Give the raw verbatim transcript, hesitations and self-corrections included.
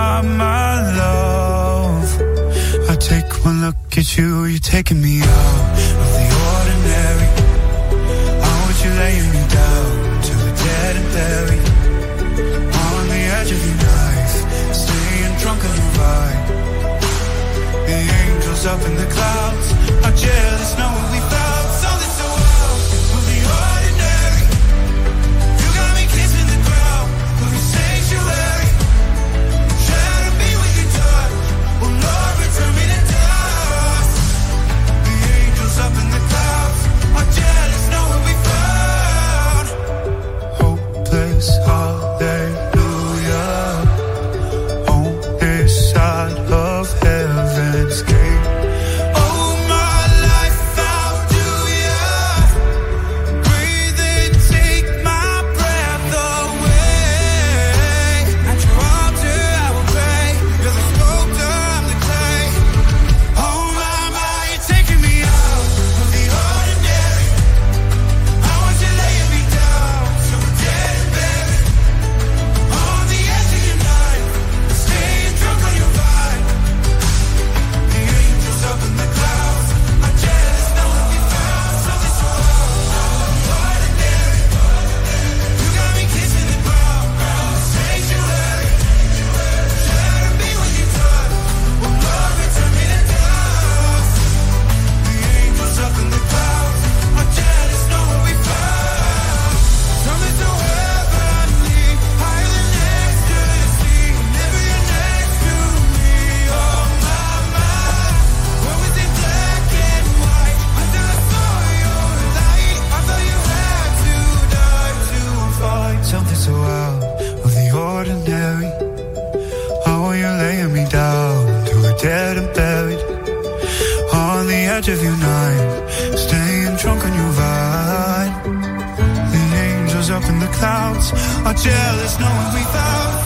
my love. I take one look at you, you're taking me out of the ordinary. How would you lay me down till we're dead and buried? On the edge of your knife, staying drunk on your vibe. The angels up in the clouds are jealous, know what we found. Something so out of the ordinary. You got me kissing the ground of your sanctuary. Try to be with your touch, oh Lord, return me to dust. The angels up in the clouds are jealous, know what we found. Hopeless hallelujah on this side of heaven's gate. Dead and buried on the edge of your night, staying drunk on your vine. The angels up in the clouds are jealous, knowing we found.